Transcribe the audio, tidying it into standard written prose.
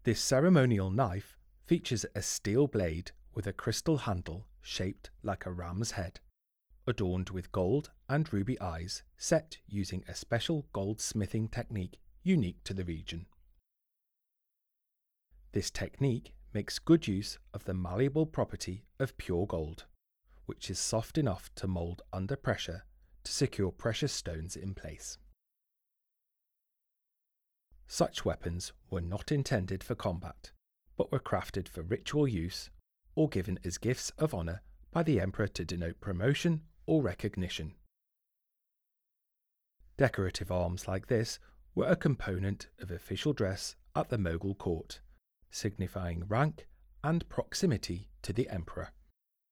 This ceremonial knife features a steel blade with a crystal handle shaped like a ram's head, adorned with gold and ruby eyes set using a special goldsmithing technique unique to the region. This technique makes good use of the malleable property of pure gold, which is soft enough to mould under pressure to secure precious stones in place. Such weapons were not intended for combat, but were crafted for ritual use or given as gifts of honour by the emperor to denote promotion or recognition. Decorative arms like this were a component of official dress at the Mughal court, signifying rank and proximity to the emperor.